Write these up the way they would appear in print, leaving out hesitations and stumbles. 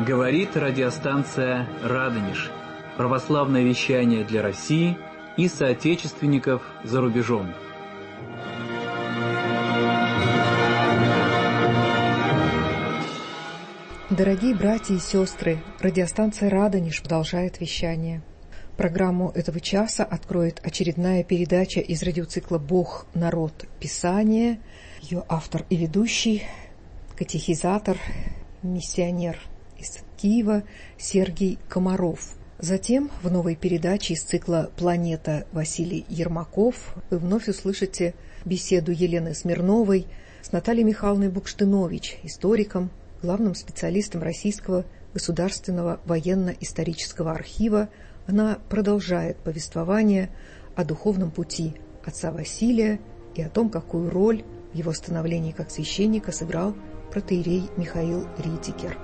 Говорит радиостанция «Радонеж». Православное вещание для России и соотечественников за рубежом. Дорогие братья и сестры, радиостанция «Радонеж» продолжает вещание. Программу этого часа откроет очередная передача из радиоцикла «Бог, народ, Писание». Ее автор и ведущий, катехизатор, миссионер из Киева Сергий Комаров. Затем в новой передаче из цикла «Планета» Василий Ермаков вы вновь услышите беседу Елены Смирновой с Натальей Михайловной Букштынович, историком, главным специалистом Российского государственного военно-исторического архива. Она продолжает повествование о духовном пути отца Василия и о том, какую роль в его становлении как священника сыграл протоиерей Михаил Ридикер.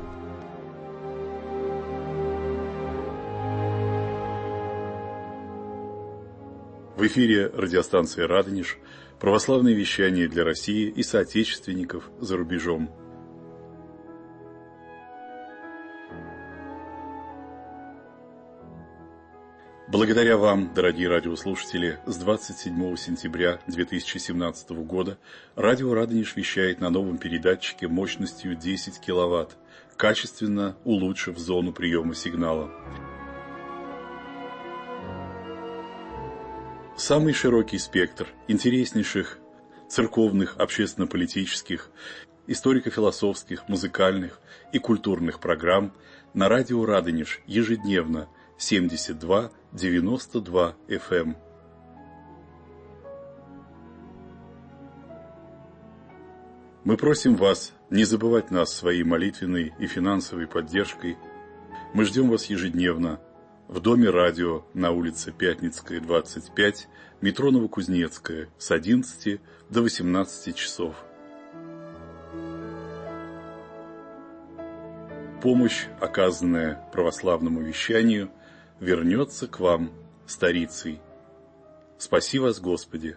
В эфире радиостанции «Радонеж», православное вещание для России и соотечественников за рубежом. Благодаря вам, дорогие радиослушатели, с 27 сентября 2017 года радио «Радонеж» вещает на новом передатчике мощностью 10 киловатт, качественно улучшив зону приема сигнала. Самый широкий спектр интереснейших церковных, общественно-политических, историко-философских, музыкальных и культурных программ на радио «Радонеж» ежедневно 72-92 FM. Мы просим вас не забывать нас своей молитвенной и финансовой поддержкой. Мы ждем вас ежедневно в Доме радио на улице Пятницкая, 25, метро Новокузнецкая с 11 до 18 часов. Помощь, оказанная православному вещанию, вернется к вам старицей. Спаси вас, Господи!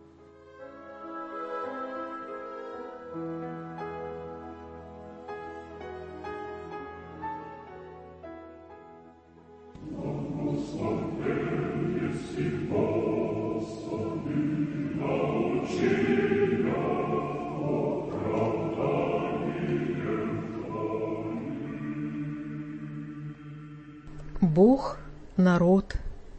Бог, народ,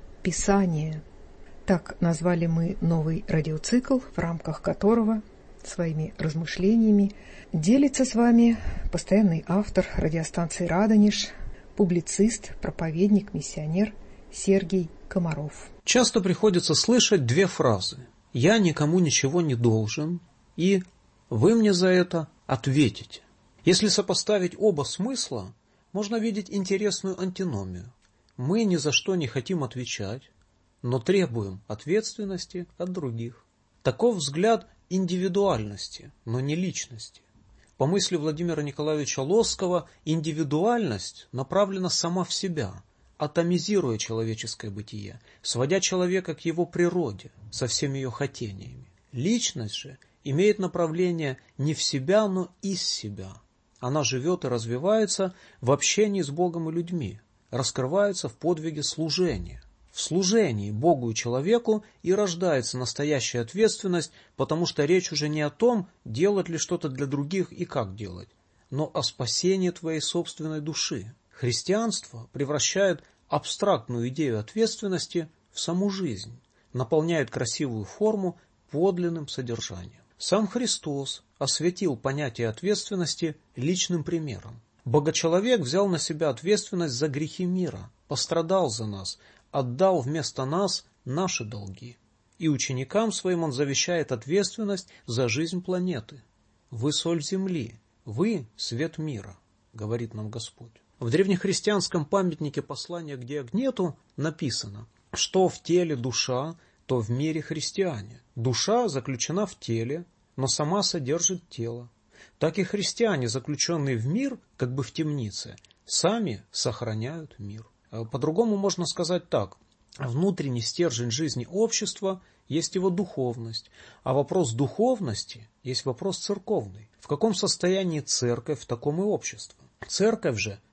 Писание. Так назвали мы новый радиоцикл, в рамках которого своими размышлениями делится с вами постоянный автор радиостанции «Радонеж», публицист, проповедник, миссионер Сергий Комаров. Часто приходится слышать две фразы: «Я никому ничего не должен» и «Вы мне за это ответите». Если сопоставить оба смысла, можно видеть интересную антиномию. Мы ни за что не хотим отвечать, но требуем ответственности от других. Таков взгляд индивидуальности, но не личности. По мысли Владимира Николаевича Лосского, индивидуальность направлена сама в себя, атомизируя человеческое бытие, сводя человека к его природе со всеми ее хотениями. Личность же имеет направление не в себя, но из себя. Она живет и развивается в общении с Богом и людьми, раскрывается в подвиге служения. В служении Богу и человеку и рождается настоящая ответственность, потому что речь уже не о том, делать ли что-то для других и как делать, но о спасении твоей собственной души. Христианство превращает абстрактную идею ответственности в саму жизнь, наполняет красивую форму подлинным содержанием. Сам Христос осветил понятие ответственности личным примером. Богочеловек взял на себя ответственность за грехи мира, пострадал за нас, отдал вместо нас наши долги. И ученикам своим он завещает ответственность за жизнь планеты. «Вы соль земли, вы свет мира», говорит нам Господь. В древнехристианском памятнике послания к Диогнету написано, что в теле душа, то в мире христиане. Душа заключена в теле, но сама содержит тело. Так и христиане, заключенные в мир, как бы в темнице, сами сохраняют мир. По-другому можно сказать так. Внутренний стержень жизни общества есть его духовность, а вопрос духовности есть вопрос церковный. В каком состоянии церковь, в таком и общество. Церковь же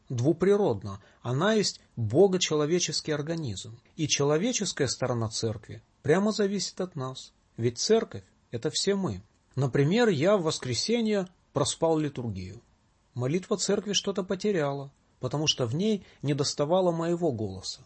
двуприродна. Она есть богочеловеческий организм. И человеческая сторона церкви прямо зависит от нас. Ведь церковь – это все мы. Например, я в воскресенье проспал литургию. Молитва церкви что-то потеряла, потому что в ней недоставало моего голоса.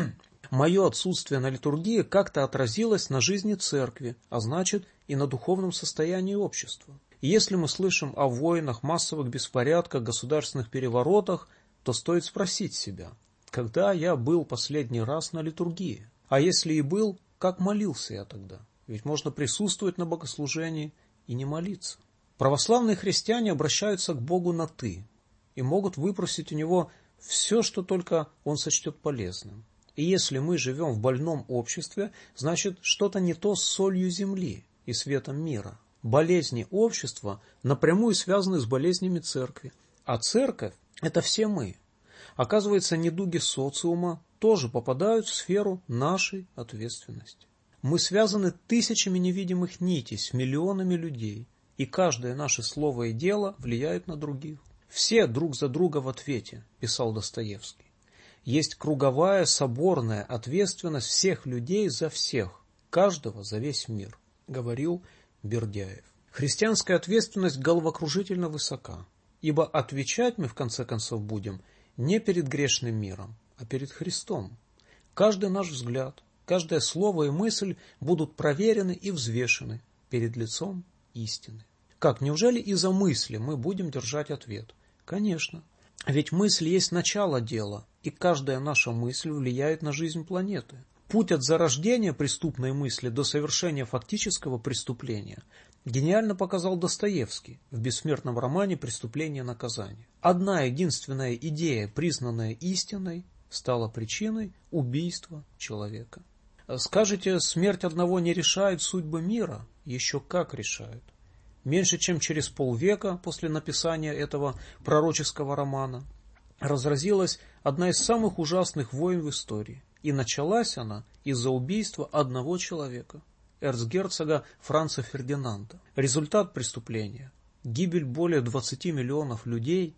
Мое отсутствие на литургии как-то отразилось на жизни церкви, а значит и на духовном состоянии общества. И если мы слышим о войнах, массовых беспорядках, государственных переворотах, то стоит спросить себя, когда я был последний раз на литургии? А если и был, как молился я тогда? Ведь можно присутствовать на богослужении и не молиться. Православные христиане обращаются к Богу на «ты» и могут выпросить у Него все, что только Он сочтет полезным. И если мы живем в больном обществе, значит, что-то не то с солью земли и светом мира. Болезни общества напрямую связаны с болезнями церкви. А церковь – это все мы. Оказывается, недуги социума тоже попадают в сферу нашей ответственности. Мы связаны тысячами невидимых нитей с миллионами людей, и каждое наше слово и дело влияет на других. «Все друг за друга в ответе», – писал Достоевский. Есть круговая соборная ответственность всех людей за всех, каждого за весь мир, говорил Бердяев. Христианская ответственность головокружительно высока, ибо отвечать мы в конце концов будем не перед грешным миром, а перед Христом. Каждый наш взгляд, каждое слово и мысль будут проверены и взвешены перед лицом истины. Как, неужели и за мысли мы будем держать ответ? Конечно. Ведь мысль есть начало дела, и каждая наша мысль влияет на жизнь планеты. Путь от зарождения преступной мысли до совершения фактического преступления гениально показал Достоевский в бессмертном романе «Преступление и наказание». Одна единственная идея, признанная истиной, стала причиной убийства человека. Скажете, смерть одного не решает судьбы мира? Еще как решает. Меньше чем через полвека после написания этого пророческого романа разразилась одна из самых ужасных войн в истории. И началась она из-за убийства одного человека, эрцгерцога Франца Фердинанда. Результат преступления – гибель более 20 миллионов людей,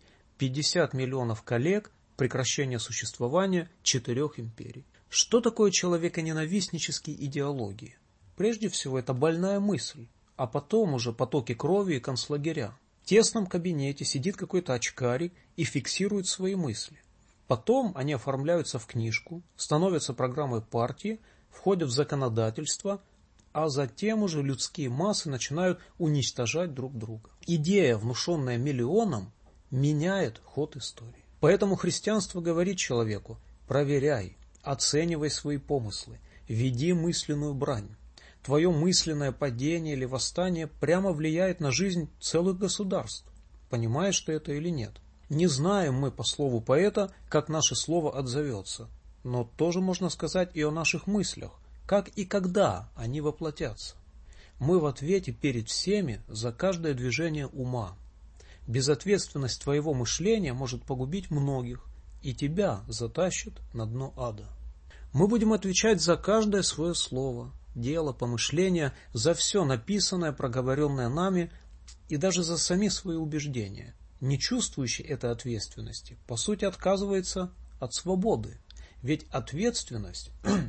50 миллионов коллег, прекращение существования 4 империй. Что такое человеконенавистнические идеологии? Прежде всего, это больная мысль, а потом уже потоки крови и концлагеря. В тесном кабинете сидит какой-то очкарик и фиксирует свои мысли. Потом они оформляются в книжку, становятся программой партии, входят в законодательство, а затем уже людские массы начинают уничтожать друг друга. Идея, внушенная миллионам, меняет ход истории. Поэтому христианство говорит человеку: проверяй, оценивай свои помыслы, веди мысленную брань. Твое мысленное падение или восстание прямо влияет на жизнь целых государств. Понимаешь ты это или нет? Не знаем мы, по слову поэта, как наше слово отзовется, но тоже можно сказать и о наших мыслях, как и когда они воплотятся. Мы в ответе перед всеми за каждое движение ума. Безответственность твоего мышления может погубить многих, и тебя затащит на дно ада. Мы будем отвечать за каждое свое слово, дело, помышление, за все написанное, проговоренное нами и даже за сами свои убеждения. Не чувствующий этой ответственности, по сути, отказывается от свободы. Ведь ответственность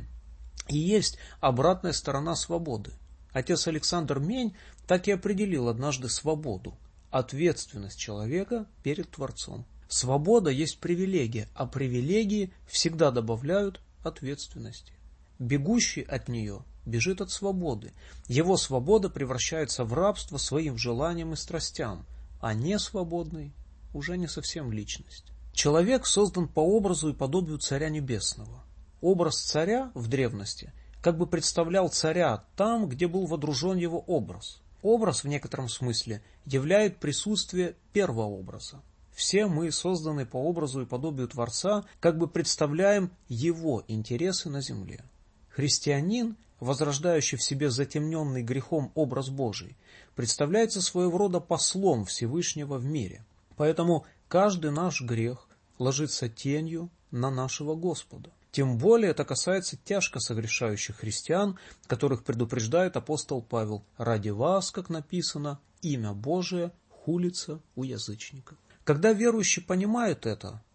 и есть обратная сторона свободы. Отец Александр Мень так и определил однажды свободу. Ответственность человека перед Творцом. Свобода есть привилегия, а привилегии всегда добавляют ответственности. Бегущий от нее бежит от свободы. Его свобода превращается в рабство своим желаниям и страстям, а несвободный уже не совсем личность. Человек создан по образу и подобию Царя Небесного. Образ царя в древности как бы представлял царя там, где был водружен его образ. Образ в некотором смысле являет присутствие первого образа. Все мы, созданные по образу и подобию Творца, как бы представляем его интересы на земле. Христианин, возрождающий в себе затемненный грехом образ Божий, представляется своего рода послом Всевышнего в мире. Поэтому каждый наш грех ложится тенью на нашего Господа. Тем более это касается тяжко согрешающих христиан, которых предупреждает апостол Павел: «Ради вас, как написано, имя Божие хулится у язычников». Когда верующий понимает это,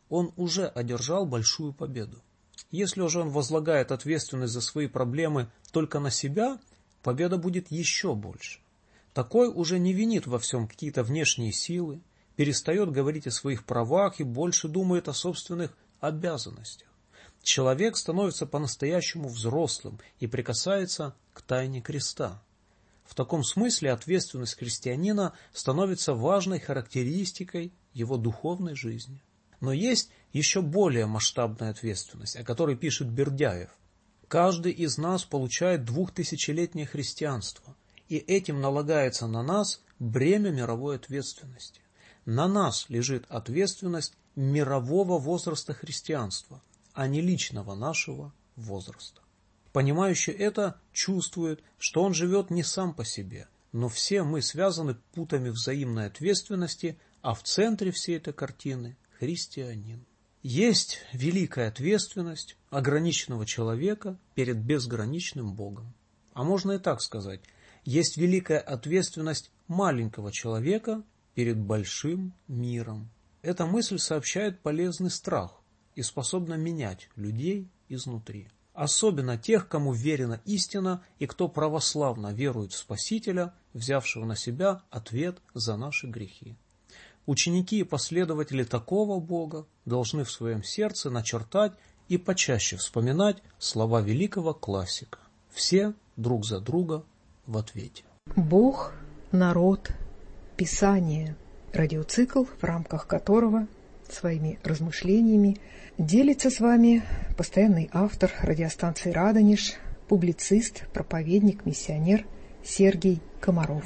он уже одержал большую победу. Если же он возлагает ответственность за свои проблемы только на себя, победа будет еще больше. Такой уже не винит во всем какие-то внешние силы, перестает говорить о своих правах и больше думает о собственных обязанностях. Человек становится по-настоящему взрослым и прикасается к тайне креста. В таком смысле ответственность христианина становится важной характеристикой его духовной жизни. Но есть еще более масштабная ответственность, о которой пишет Бердяев. Каждый из нас получает 2000-летнее христианство, и этим налагается на нас бремя мировой ответственности. На нас лежит ответственность мирового возраста христианства, а не личного нашего возраста. Понимающий это чувствует, что он живет не сам по себе, но все мы связаны путами взаимной ответственности, а в центре всей этой картины – христианин. Есть великая ответственность ограниченного человека перед безграничным Богом. А можно и так сказать, есть великая ответственность маленького человека перед большим миром. Эта мысль сообщает полезный страх и способна менять людей изнутри. Особенно тех, кому верена истина и кто православно верует в Спасителя, взявшего на себя ответ за наши грехи. Ученики и последователи такого Бога должны в своем сердце начертать и почаще вспоминать слова великого классика. Все друг за друга в ответе. Бог, народ, Писание. Радиоцикл, в рамках которого своими размышлениями делится с вами постоянный автор радиостанции «Радонеж», публицист, проповедник, миссионер Сергей Комаров.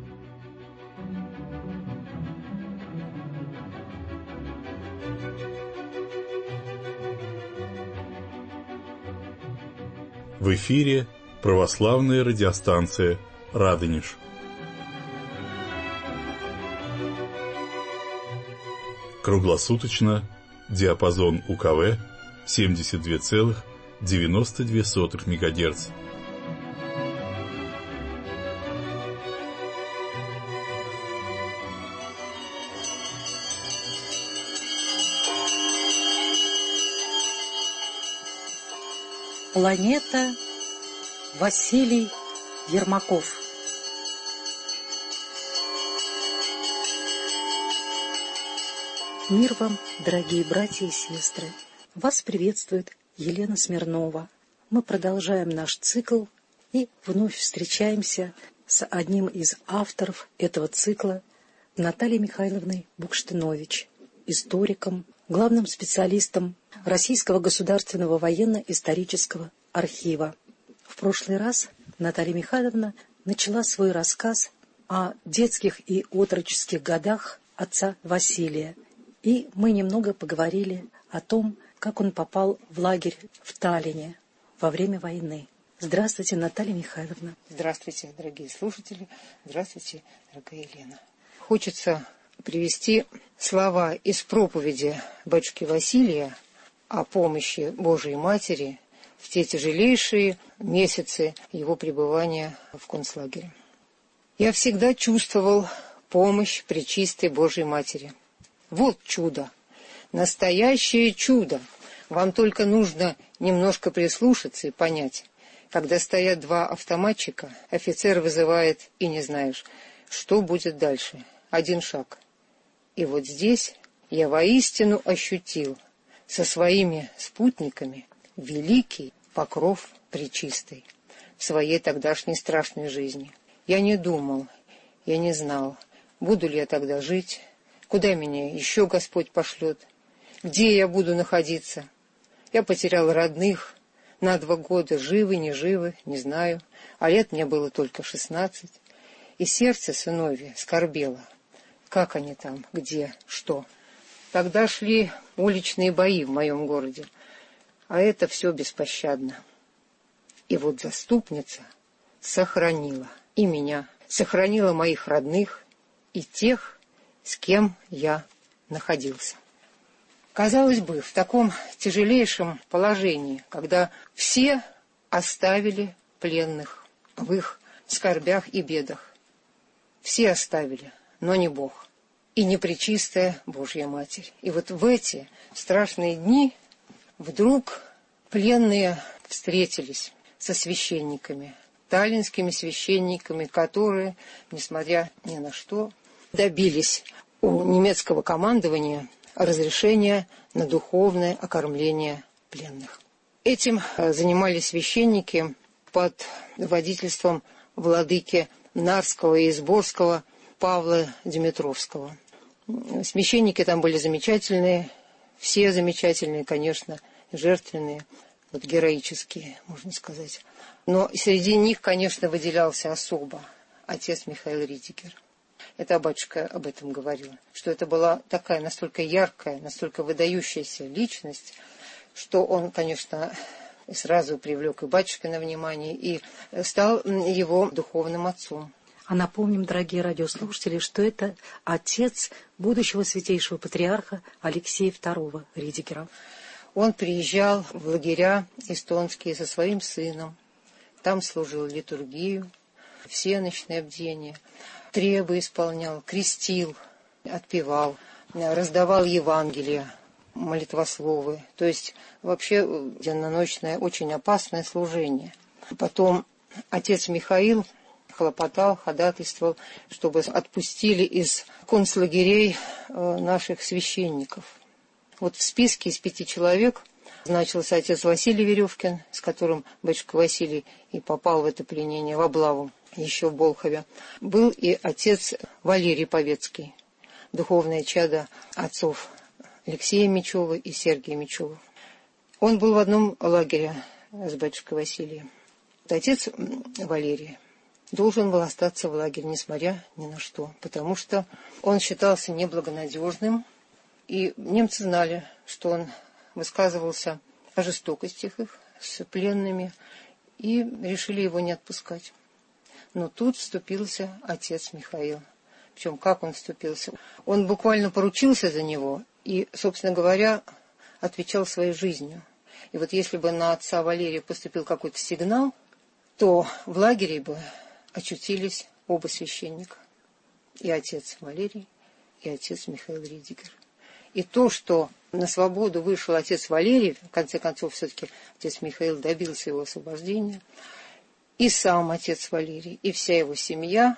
В эфире православная радиостанция «Радонеж». Круглосуточно, диапазон УКВ 72,92 МГц. Планета. Василий Ермаков. Мир вам, дорогие братья и сестры! Вас приветствует Елена Смирнова. Мы продолжаем наш цикл и вновь встречаемся с одним из авторов этого цикла, Натальей Михайловной Букштинович, историком, главным специалистом Российского государственного военно-исторического архива. В прошлый раз Наталья Михайловна начала свой рассказ о детских и отроческих годах отца Василия. И мы немного поговорили о том, как он попал в лагерь в Таллине во время войны. Здравствуйте, Наталья Михайловна. Здравствуйте, дорогие слушатели. Здравствуйте, дорогая Елена. Хочется привести слова из проповеди батюшки Василия о помощи Божией Матери в те тяжелейшие месяцы его пребывания в концлагере. Я всегда чувствовал помощь Пречистой Божией Матери. Вот чудо, настоящее чудо. Вам только нужно немножко прислушаться и понять. Когда стоят два автоматчика, офицер вызывает, и не знаешь, что будет дальше. Один шаг. И вот здесь я воистину ощутил со своими спутниками великий покров Пречистой в своей тогдашней страшной жизни. Я не думал, я не знал, буду ли я тогда жить, куда меня еще Господь пошлет, где я буду находиться. Я потерял родных на 2 года, живы, не живы, не знаю, а лет мне было только 16. И сердце сыновья скорбело. Как они там, где, что. Тогда шли уличные бои в моем городе, а это все беспощадно. И вот заступница сохранила и меня, сохранила моих родных и тех, с кем я находился. Казалось бы, в таком тяжелейшем положении, когда все оставили пленных в их скорбях и бедах. Все оставили, но не Бог. и непречистая Божья Матерь. И вот в эти страшные дни вдруг пленные встретились со священниками, таллинскими священниками, которые, несмотря ни на что, добились у немецкого командования разрешения на духовное окормление пленных. Этим занимались священники под водительством владыки Нарского и Изборского Павла Димитровского. Священники там были замечательные, все замечательные, конечно, жертвенные, вот героические, можно сказать. Но среди них, конечно, выделялся особо отец Михаил Ридигер. Это батюшка об этом говорил, что это была такая настолько яркая, настолько выдающаяся личность, что он, конечно, сразу привлек и батюшкино внимание, и стал его духовным отцом. А напомним, дорогие радиослушатели, что это отец будущего святейшего патриарха Алексея II Ридигера. Он приезжал в лагеря эстонские со своим сыном. Там служил литургию, всеночное бдение, требы исполнял, крестил, отпевал, раздавал Евангелие, молитвословы. То есть вообще денно-ночное очень опасное служение. Потом отец Михаил хлопотал, ходатайствовал, чтобы отпустили из концлагерей наших священников. Вот в списке из 5 человек значился отец Василий Веревкин, с которым батюшка Василий и попал в это пленение, в облаву, еще в Болхове. Был и отец Валерий Повецкий, духовное чадо отцов Алексея Мечева и Сергия Мечева. Он был в одном лагере с батюшкой Василием. Отец Валерий должен был остаться в лагере, несмотря ни на что, потому что он считался неблагонадежным, и немцы знали, что он высказывался о жестокостях их с пленными, и решили его не отпускать. Но тут вступился отец Михаил. Причем как он вступился? Он буквально поручился за него и, собственно говоря, отвечал своей жизнью. И вот если бы на отца Валерия поступил какой-то сигнал, то в лагере бы очутились оба священника. И отец Валерий, и отец Михаил Ридигер. И то, что на свободу вышел отец Валерий, в конце концов, все-таки отец Михаил добился его освобождения, и сам отец Валерий, и вся его семья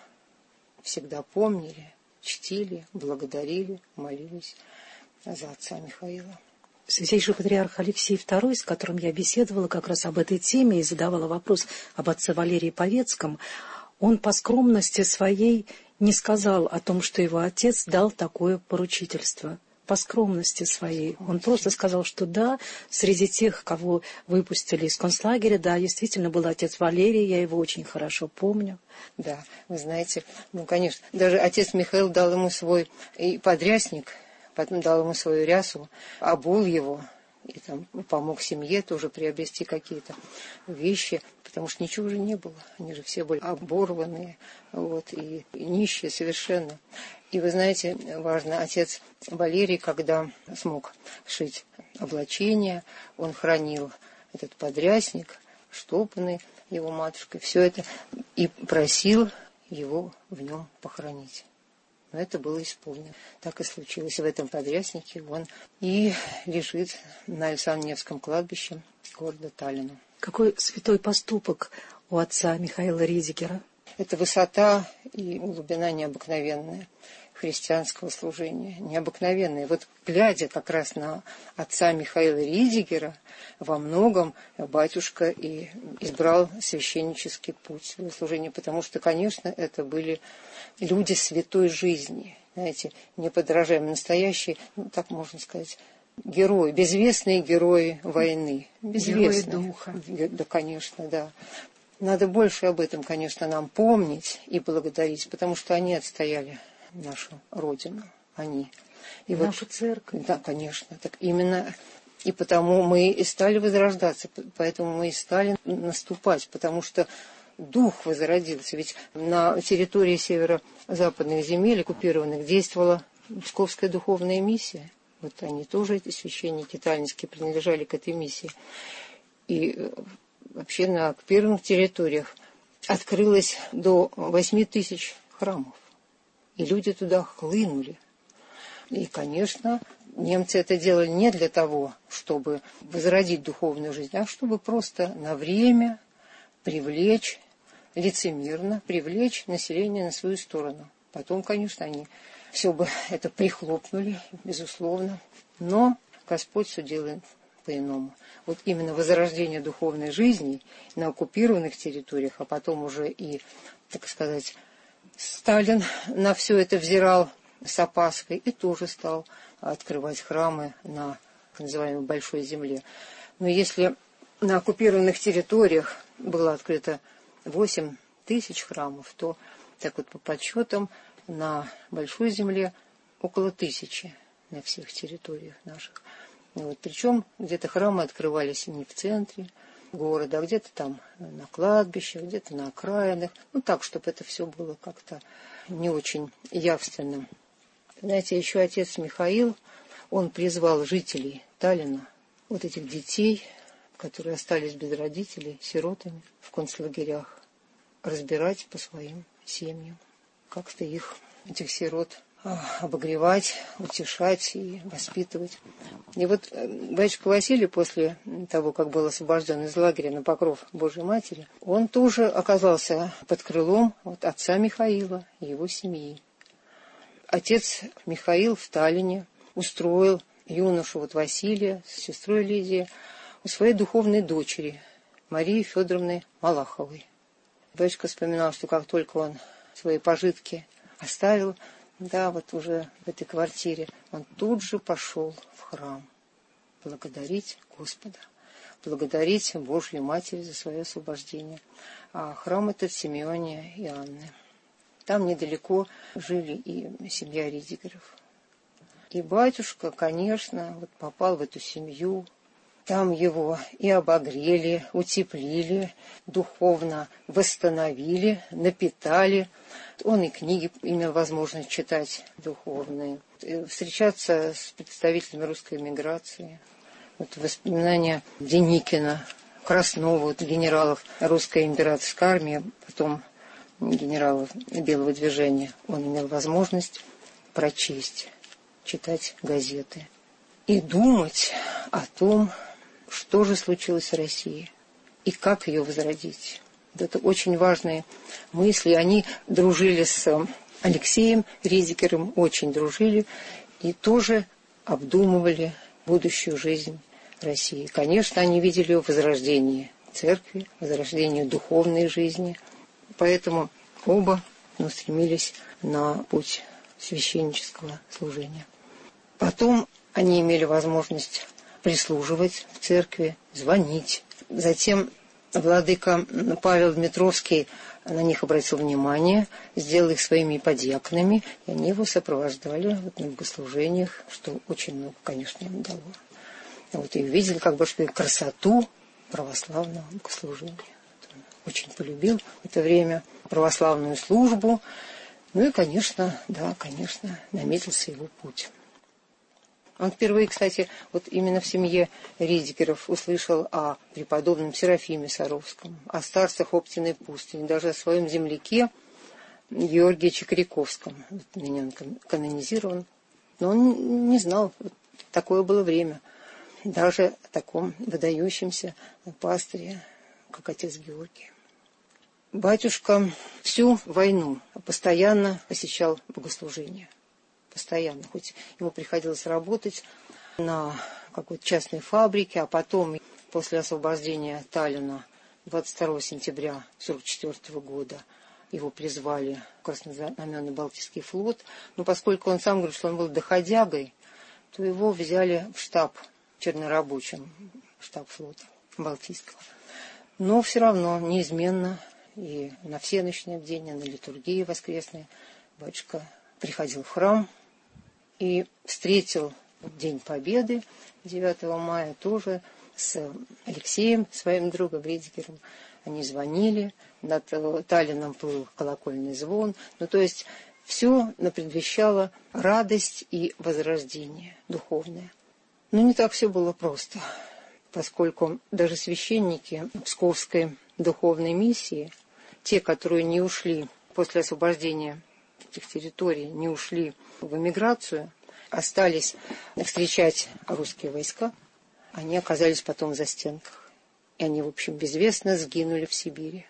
всегда помнили, чтили, благодарили, молились за отца Михаила. Святейший патриарх Алексей II, с которым я беседовала как раз об этой теме и задавала вопрос об отце Валерии Повецком, он по скромности своей не сказал о том, что его отец дал такое поручительство. По скромности своей. Он просто сказал, что да, среди тех, кого выпустили из концлагеря, да, действительно был отец Валерий, я его очень хорошо помню. Да, вы знаете, конечно, даже отец Михаил дал ему свой и подрясник, потом дал ему свою рясу, обул его, и там помог семье тоже приобрести какие-то вещи, потому что ничего уже не было. Они же все были оборванные, вот, и нищие совершенно. И вы знаете, важно, отец Валерий, когда смог шить облачение, он хранил этот подрясник, штопанный его матушкой, все это, и просил его в нем похоронить. Но это было исполнено. Так и случилось. В этом подряснике он и лежит на Александро-Невском кладбище города Таллина. Какой святой поступок у отца Михаила Ридигера? Это высота и глубина необыкновенная христианского служения, необыкновенная. Вот глядя как раз на отца Михаила Ридигера, во многом батюшка и избрал священнический путь своего служения, потому что, конечно, это были люди святой жизни, знаете, неподражаемые, настоящие, так можно сказать, герои, безвестные герои войны. Безвестные. Герои духа. Да, конечно, да. Надо больше об этом, конечно, нам помнить и благодарить, потому что они отстояли нашу Родину. Они. И нашу церковь. Да, конечно. Так именно. И потому мы и стали возрождаться, поэтому мы и стали наступать, потому что дух возродился. Ведь на территории северо-западных земель, оккупированных, действовала Псковская духовная миссия. Вот они тоже, эти священники таллинские, принадлежали к этой миссии. И вообще на оккупированных территориях открылось до 8 000 храмов. И люди туда хлынули. И, конечно, немцы это делали не для того, чтобы возродить духовную жизнь, а чтобы просто на время привлечь, лицемерно привлечь население на свою сторону. Потом, конечно, они все бы это прихлопнули, безусловно. Но Господь все делает по-иному. Вот именно возрождение духовной жизни на оккупированных территориях, а потом уже и, так сказать, Сталин на все это взирал с опаской и тоже стал открывать храмы на так называемой Большой Земле. Но если на оккупированных территориях было открыто 8 тысяч храмов, то так вот по подсчетам на Большой Земле около 1000 на всех территориях наших. Вот. Причем где-то храмы открывались не в центре города, а где-то там на кладбищах, где-то на окраинах. Ну так, чтобы это все было как-то не очень явственным. Знаете, еще отец Михаил, он призвал жителей Таллина, вот этих детей, которые остались без родителей, сиротами в концлагерях, разбирать по своим семьям. Как-то их, этих сирот, обогревать, утешать и воспитывать. И вот батюшка Василий после того, как был освобожден из лагеря на покров Божьей Матери, он тоже оказался под крылом вот отца Михаила и его семьи. Отец Михаил в Таллине устроил юношу вот Василия с сестрой Лидией у своей духовной дочери Марии Федоровны Малаховой. Батюшка вспоминал, что как только он свои пожитки оставил, да, вот уже в этой квартире, он тут же пошел в храм благодарить Господа, благодарить Божью Матерь за свое освобождение. А храм этот Симеония и Анны. Там недалеко жили и семья Ридигеров. И батюшка, конечно, вот попал в эту семью. Там его и обогрели, утеплили, духовно восстановили, напитали. Он и книги имел возможность читать духовные, встречаться с представителями русской эмиграции. Вот воспоминания Деникина, Краснова, вот генералов русской императорской армии, потом генералов Белого движения. Он имел возможность прочесть, читать газеты и думать о том, что же случилось с Россией и как ее возродить. Это очень важные мысли. Они дружили с Алексеем Ридигером, очень дружили и тоже обдумывали будущую жизнь России. Конечно, они видели возрождение церкви, возрождение духовной жизни. Поэтому оба стремились на путь священнического служения. Потом они имели возможность прислуживать в церкви, звонить. Затем владыка Павел Дмитровский на них обратил внимание, сделал их своими подьяконами, и они его сопровождали на богослужениях, что очень много, конечно, им дало. Вот, и увидели как бы что красоту православного богослужения. Очень полюбил в это время православную службу. Ну и, конечно, да, конечно, наметился его путь. Он впервые, кстати, вот именно в семье Ридигеров услышал о преподобном Серафиме Саровском, о старцах Оптиной пустыни, даже о своем земляке Георгии Чекряковском. Ныне он канонизирован. Но он не знал, вот такое было время, даже о таком выдающемся пастыре, как отец Георгий. Батюшка всю войну постоянно посещал богослужения. Постоянно. Хоть ему приходилось работать на какой-то частной фабрике, а потом, после освобождения Таллина 22 сентября 1944 года, его призвали в Краснознаменный Балтийский флот. Но поскольку он сам говорит, что он был доходягой, то его взяли в штаб чернорабочим, штаб флота Балтийского. Но все равно неизменно и на всеночные дни, и на литургии воскресные батюшка приходил в храм и встретил День Победы 9 мая тоже с Алексеем, своим другом Ридигером. Они звонили, над Таллином плыл колокольный звон. Ну, то есть все предвещало радость и возрождение духовное. Но не так все было просто, поскольку даже священники Псковской духовной миссии, те, которые не ушли после освобождения этих территорий, не ушли в эмиграцию, остались встречать русские войска, они оказались потом в застенках. И они, в общем, безвестно сгинули в Сибири.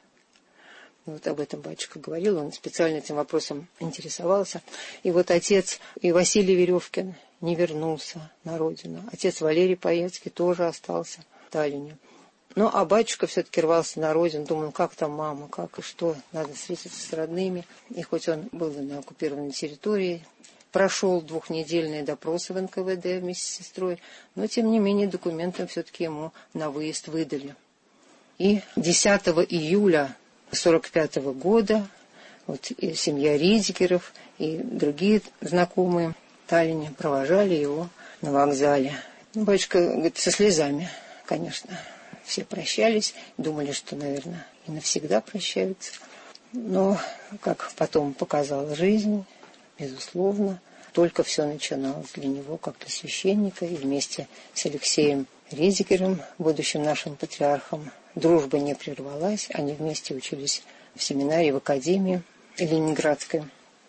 Вот об этом батюшка говорил, он специально этим вопросом интересовался. И вот отец и Василий Веревкин не вернулся на родину. Отец Валерий Паецкий тоже остался в Таллине. Ну, а батюшка все-таки рвался на родину, думал, как там мама, как и что, надо встретиться с родными. И хоть он был на оккупированной территории, прошел 2-недельные допросы в НКВД вместе с сестрой, но, тем не менее, документы все-таки ему на выезд выдали. И 10 июля 1945 года вот и семья Ридикеров и другие знакомые в Таллине провожали его на вокзале. Ну, батюшка, говорит, со слезами, конечно. Все прощались, думали, что, наверное, и навсегда прощаются. Но, как потом показала жизнь, безусловно, только все начиналось для него, как для священника, и вместе с Алексеем Ридикером, будущим нашим патриархом, дружба не прервалась, они вместе учились в семинарии, в академии Ленинградской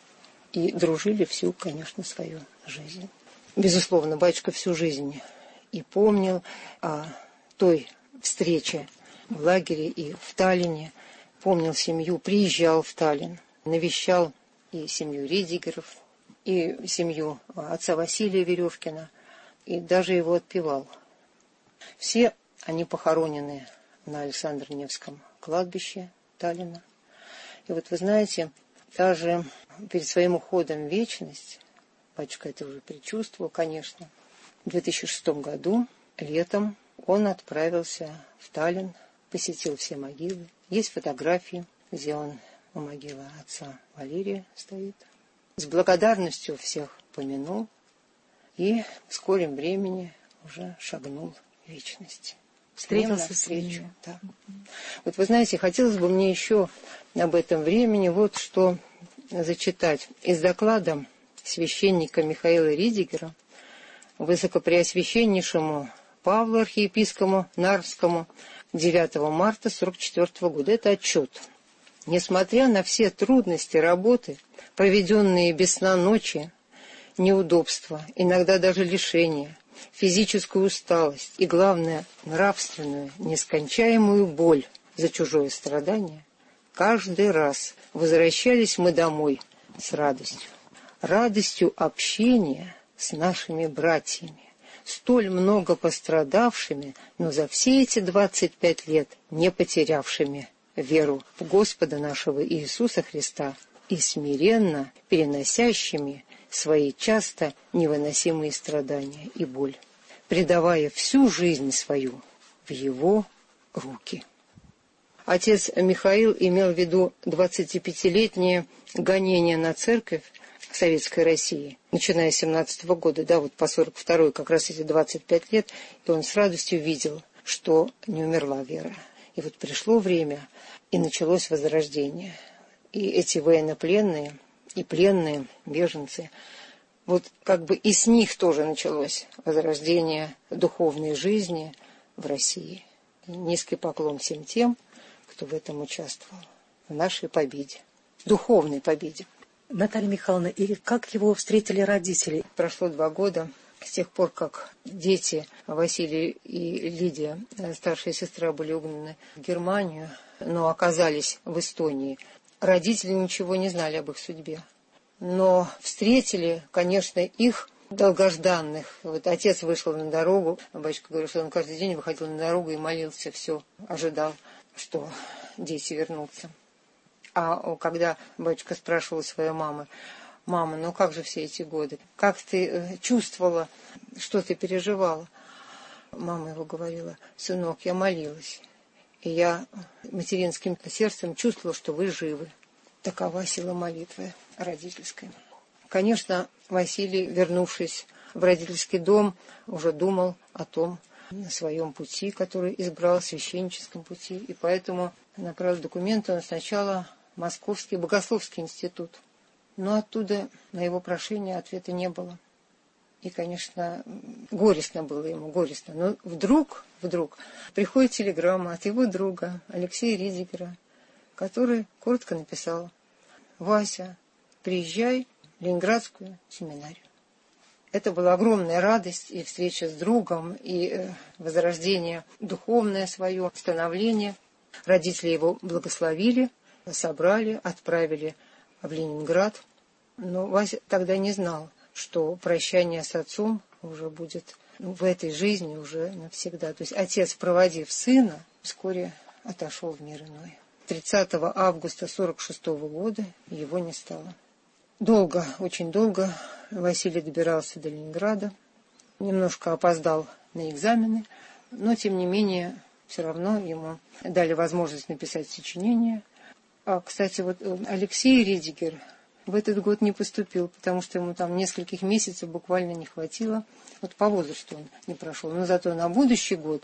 и дружили всю, конечно, свою жизнь. Безусловно, батюшка всю жизнь и помнил о той встрече в лагере и в Таллине, помнил семью, приезжал в Таллин, навещал и семью Ридикеров, и семью отца Василия Веревкина, и даже его отпевал. Все они похоронены на Александро-Невском кладбище Таллина. И вот вы знаете, даже перед своим уходом в вечность, батюшка это уже предчувствовал, конечно, в 2006 году, летом, он отправился в Таллин, посетил все могилы. Есть фотографии, где он у могилы отца Валерия стоит. С благодарностью всех помянул и в скором времени уже шагнул в вечность. Встретился с ним. Да. Вот вы знаете, хотелось бы мне еще об этом времени вот что зачитать из доклада священника Михаила Ридикера высокопреосвященнейшему Павлу архиепископу Нарвскому 9 марта 1944 года. Это отчет. Несмотря на все трудности работы, проведенные без сна ночи, неудобства, иногда даже лишения, физическую усталость и, главное, нравственную, нескончаемую боль за чужое страдание, каждый раз возвращались мы домой с радостью. Радостью общения с нашими братьями, столь много пострадавшими, но за все эти 25 лет не потерявшими веру в Господа нашего Иисуса Христа и смиренно переносящими свои часто невыносимые страдания и боль, предавая всю жизнь свою в Его руки. Отец Михаил имел в виду 25-летнее гонение на церковь в Советской России, начиная с 1917 года, да, вот по 42-й как раз эти 25 лет, и он с радостью видел, что не умерла вера. И вот пришло время, и началось возрождение. И эти военнопленные, и пленные, беженцы, вот как бы и с них тоже началось возрождение духовной жизни в России. И низкий поклон всем тем, кто в этом участвовал, в нашей победе, духовной победе. Наталья Михайловна, и как его встретили родители? Прошло 2 года с тех пор, как дети Василий и Лидия, старшая сестра, были угнаны в Германию, но оказались в Эстонии. Родители ничего не знали об их судьбе. Но встретили, конечно, их долгожданных. Вот отец вышел на дорогу, батюшка говорил, что он каждый день выходил на дорогу и молился, все, ожидал, что дети вернутся. А когда батюшка спрашивал свою маму: «Мама, ну как же все эти годы? Как ты чувствовала, что ты переживала?» Мама его говорила: «Сынок, я молилась, и я материнским сердцем чувствовала, что вы живы». Такова сила молитвы родительской. Конечно, Василий, вернувшись в родительский дом, уже думал о том, на своем пути, который избрал, священническом пути, и поэтому направил документы он сначала в Московский богословский институт. Но оттуда на его прошение ответа не было. И, конечно, горестно было ему, горестно. Но вдруг приходит телеграмма от его друга Алексея Ридикера, который коротко написал: «Вася, приезжай в Ленинградскую семинарию». Это была огромная радость и встреча с другом, и возрождение духовное свое, становление. Родители его благословили, собрали, отправили в Ленинград. Но Вася тогда не знал, что прощание с отцом уже будет в этой жизни уже навсегда. То есть отец, проводив сына, вскоре отошел в мир иной. 30 августа 1946 года его не стало. Долго, очень долго Василий добирался до Ленинграда. Немножко опоздал на экзамены, но тем не менее все равно ему дали возможность написать сочинение. А, кстати, вот Алексей Ридигер в этот год не поступил, потому что ему там нескольких месяцев буквально не хватило. Вот по возрасту он не прошел. Но зато на будущий год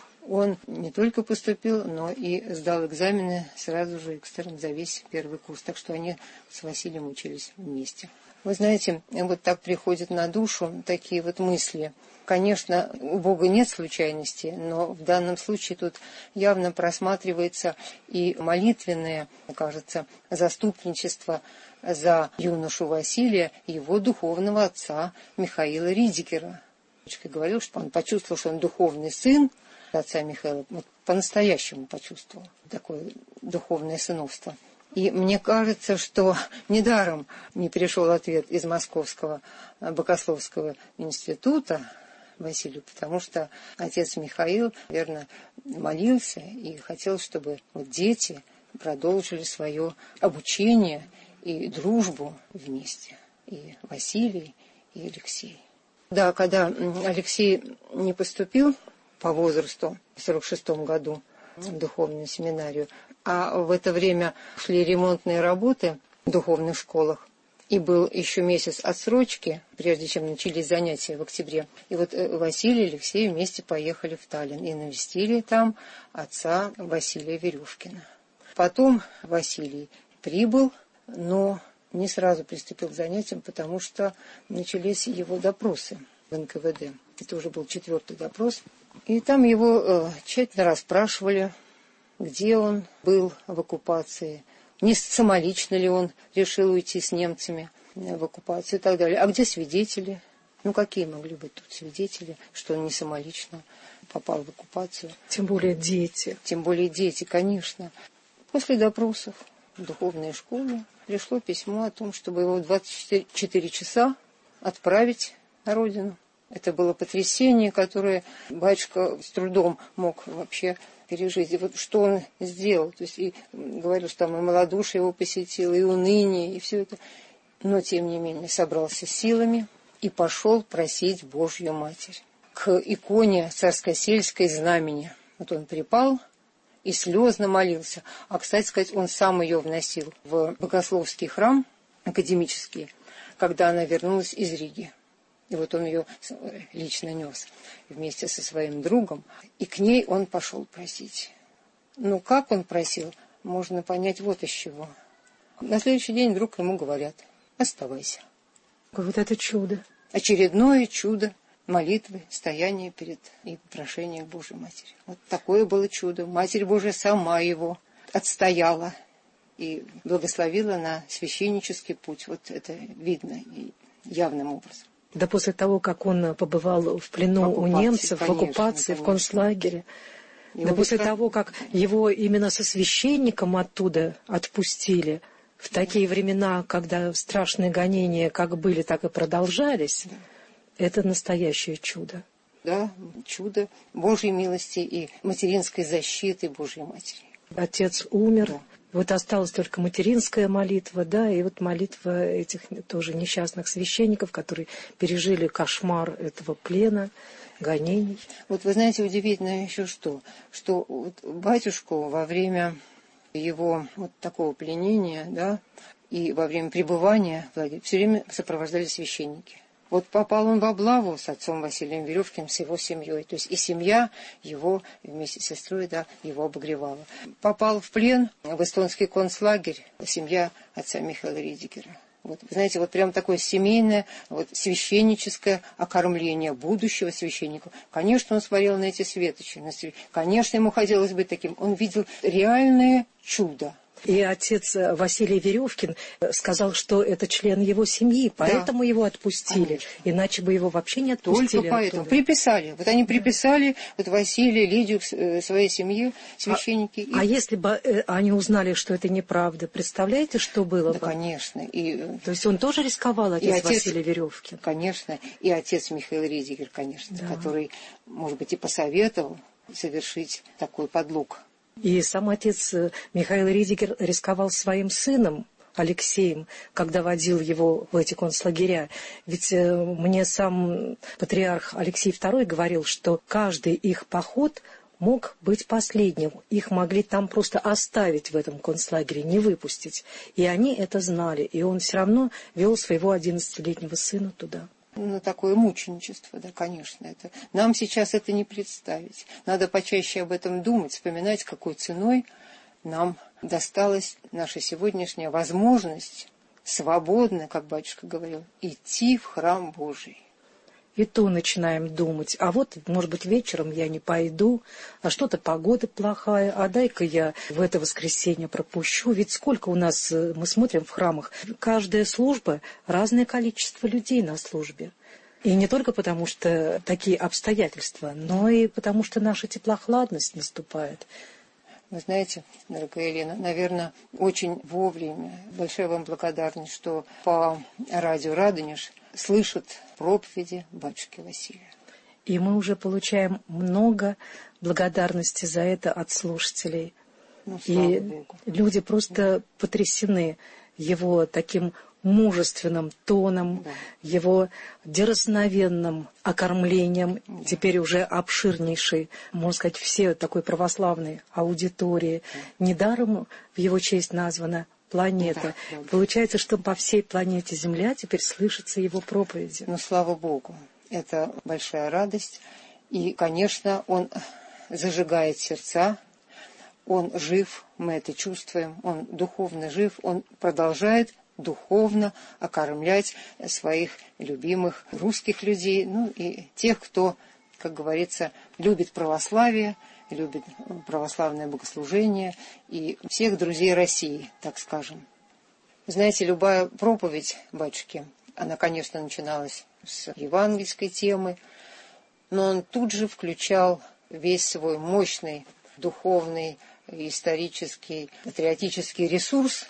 он не только поступил, но и сдал экзамены сразу же экстерн за весь первый курс. Так что они с Василием учились вместе. Вы знаете, вот так приходят на душу такие вот мысли. Конечно, у Бога нет случайностей, но в данном случае тут явно просматривается и молитвенное, кажется, заступничество за юношу Василия и его духовного отца Михаила Ридигера. Говорил, что он почувствовал, что он духовный сын отца Михаила, вот по-настоящему почувствовал такое духовное сыновство. И мне кажется, что недаром не пришел ответ из Московского богословского института Василию, потому что отец Михаил, верно, молился и хотел, чтобы вот дети продолжили свое обучение и дружбу вместе. И Василий, и Алексей. Да, когда Алексей не поступил по возрасту в 1946 году в духовную семинарию, а в это время шли ремонтные работы в духовных школах, и был еще месяц отсрочки, прежде чем начались занятия в октябре. И вот Василий и Алексей вместе поехали в Таллин и навестили там отца Василия Веревкина. Потом Василий прибыл, но не сразу приступил к занятиям, потому что начались его допросы в НКВД. Это уже был 4-й допрос. И там его тщательно расспрашивали, где он был в оккупации, не самолично ли он решил уйти с немцами в оккупацию и так далее. А где свидетели? Ну, какие могли быть тут свидетели, что он не самолично попал в оккупацию? Тем более дети. Тем более дети, конечно. После допросов в духовной школе пришло письмо о том, чтобы его в 24 часа отправить на родину. Это было потрясение, которое батюшка с трудом мог вообще пережить. И вот что он сделал. То есть и говорил, что там и малодушие его посетило, и уныние, и все это. Но, тем не менее, собрался с силами и пошел просить Божью Матерь к иконе царско-сельской знамени. Вот он припал и слезно молился. А, кстати сказать, он сам ее вносил в богословский храм академический, когда она вернулась из Риги. И вот он ее лично нес вместе со своим другом. И к ней он пошел просить. Ну, как он просил, можно понять вот из чего. На следующий день вдруг ему говорят: оставайся. Вот это чудо. Очередное чудо молитвы, стояние перед и прошение к Божьей Матери. Вот такое было чудо. Матерь Божия сама его отстояла и благословила на священнический путь. Вот это видно и явным образом. Да после того, как он побывал в плену у немцев, конечно, в оккупации, в концлагере. Его Да после того, как его именно со священником оттуда отпустили, в такие времена, когда страшные гонения как были, так и продолжались, это настоящее чудо. Да, чудо Божьей милости и материнской защиты Божьей Матери. Отец умер. Да. Вот осталась только материнская молитва, да, и вот молитва этих тоже несчастных священников, которые пережили кошмар этого плена, гонений. Вот вы знаете, удивительно еще что вот батюшку во время его вот такого пленения, да, и во время пребывания в лагере все время сопровождали священники. Вот попал он в облаву с отцом Василием Веревкиным, с его семьей. То есть и семья его вместе с сестрой, да, его обогревала. Попал в плен в эстонский концлагерь, семья отца Михаила Ридигера. Вот, знаете, вот прям такое семейное, вот, священническое окормление будущего священника. Конечно, он смотрел на эти светочи. Конечно, ему хотелось быть таким. Он видел реальное чудо. И отец Василий Веревкин сказал, что это член его семьи, поэтому его отпустили. Конечно. Иначе бы его вообще не отпустили. Только поэтому. Приписали. Вот они приписали Василия, Лидию к своей семье, священники. А если бы они узнали, что это неправда, представляете, что было бы? Конечно. То есть он тоже рисковал, отец Василий Веревкин? Конечно. И отец Михаил Ридигер, конечно, который, может быть, и посоветовал совершить такой подлог. И сам отец Михаил Ридигер рисковал своим сыном Алексеем, когда водил его в эти концлагеря. Ведь мне сам патриарх Алексей II говорил, что каждый их поход мог быть последним. Их могли там просто оставить в этом концлагере, не выпустить. И они это знали. И он все равно вел своего 11-летнего сына туда. Такое мученичество, да, конечно. Нам сейчас это не представить. Надо почаще об этом думать, вспоминать, какой ценой нам досталась наша сегодняшняя возможность свободно, как батюшка говорил, идти в храм Божий. И то начинаем думать, а вот, может быть, вечером я не пойду, а что-то погода плохая, а дай-ка я в это воскресенье пропущу. Ведь сколько у нас, мы смотрим в храмах, каждая служба, разное количество людей на службе. И не только потому, что такие обстоятельства, но и потому, что наша теплохладность наступает. Вы знаете, дорогая Елена, наверное, очень вовремя, большая вам благодарность, что по радио «Радонеж» слышат проповеди батюшки Василия. И мы уже получаем много благодарности за это от слушателей. Слава Богу. Люди просто потрясены его таким мужественным тоном, его дерзновенным окормлением, теперь уже обширнейшей, можно сказать, все такой православной аудитории. Недаром в его честь названа планета. Получается, что по всей планете Земля теперь слышатся его проповеди. Слава Богу, это большая радость. И, конечно, он зажигает сердца, он жив, мы это чувствуем, он духовно жив, он продолжает духовно окормлять своих любимых русских людей, и тех, кто, как говорится, любит православие, любит православное богослужение, и всех друзей России, так скажем. Знаете, любая проповедь батюшки, она, конечно, начиналась с евангельской темы, но он тут же включал весь свой мощный духовный, исторический, патриотический ресурс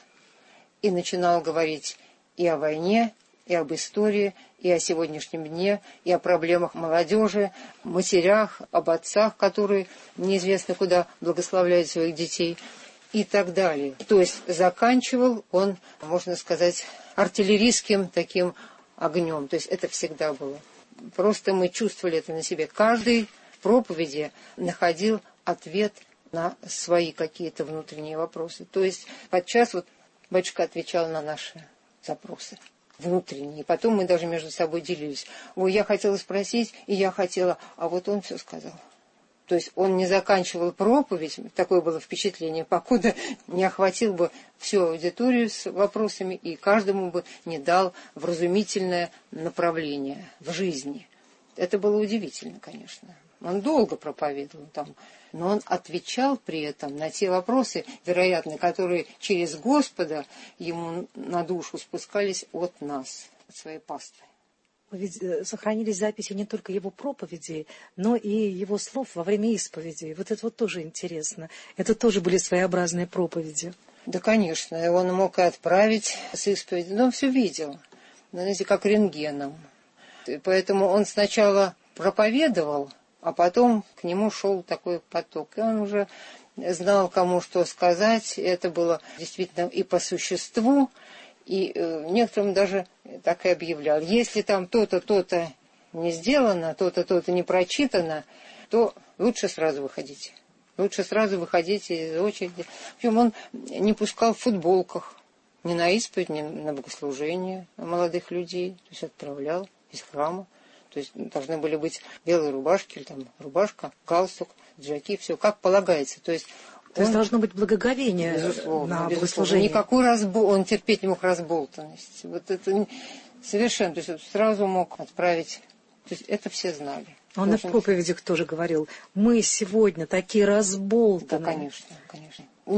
и начинал говорить и о войне, и об истории, и о сегодняшнем дне, и о проблемах молодежи, матерях, об отцах, которые неизвестно куда благословляют своих детей, и так далее. То есть заканчивал он, можно сказать, артиллерийским таким огнем. То есть это всегда было. Просто мы чувствовали это на себе. Каждый в проповеди находил ответ на свои какие-то внутренние вопросы. То есть подчас батюшка отвечал на наши запросы внутренние. Потом мы даже между собой делились. Я хотела спросить, и я хотела, а вот он все сказал. То есть он не заканчивал проповедь, такое было впечатление, покуда не охватил бы всю аудиторию с вопросами и каждому бы не дал вразумительное направление в жизни. Это было удивительно, конечно. Он долго проповедовал там, но он отвечал при этом на те вопросы, вероятно, которые через Господа ему на душу спускались от нас, от своей паствы. Ведь сохранились записи не только его проповедей, но и его слов во время исповеди. Вот это тоже интересно. Это тоже были своеобразные проповеди. Да, конечно. Он мог и отправить с исповеди, но он все видел. Знаете, как рентгеном. Поэтому он сначала проповедовал, а потом к нему шел такой поток. И он уже знал, кому что сказать. Это было действительно и по существу, и некоторым даже так и объявлял. Если там то-то, то-то не сделано, то-то, то-то не прочитано, то лучше сразу выходите. Лучше сразу выходите из очереди. Причем он не пускал в футболках ни на исповедь, ни на богослужение молодых людей. То есть отправлял из храма. То есть должны были быть белые рубашки, или там рубашка, галстук, джаки, все как полагается. То есть должно быть благоговение, безусловно, на богослужение. Никакой он терпеть не мог разболтанность. Вот это совершенно, то есть он сразу мог отправить. То есть это все знали. Он на проповедях тоже говорил: мы сегодня такие разболтанные. Да, конечно, конечно. У него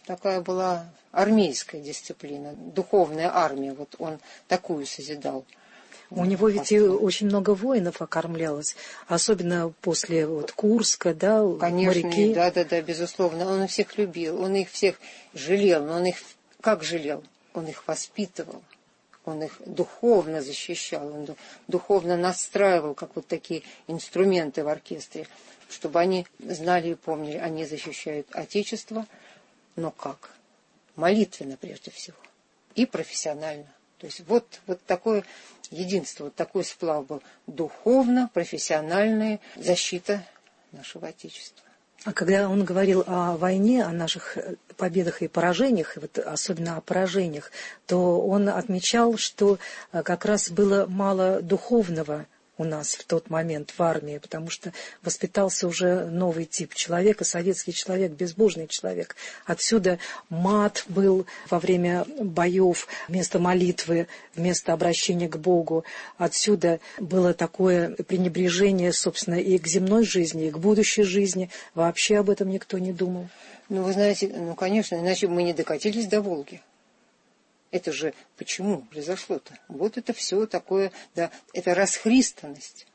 такая была армейская дисциплина, духовная армия. Вот он такую созидал. У него ведь и очень много воинов окормлялось, особенно после Курска, да, конечно, моряки. Да, безусловно. Он их всех любил, он их всех жалел, но он их как жалел? Он их воспитывал, он их духовно защищал, он духовно настраивал, как вот такие инструменты в оркестре, чтобы они знали и помнили, они защищают Отечество, но как? Молитвенно прежде всего и профессионально. То есть вот такое единство, вот такой сплав был. Духовно, профессиональная защита нашего Отечества. А когда он говорил о войне, о наших победах и поражениях, и вот особенно о поражениях, то он отмечал, что как раз было мало духовного у нас в тот момент в армии, потому что воспитался уже новый тип человека, советский человек, безбожный человек. Отсюда мат был во время боев вместо молитвы, вместо обращения к Богу. Отсюда было такое пренебрежение, собственно, и к земной жизни, и к будущей жизни. Вообще об этом никто не думал. Ну, вы знаете, конечно, иначе бы мы не докатились до Волги. Это же почему произошло-то? Вот это все такое, да, это расхристанность.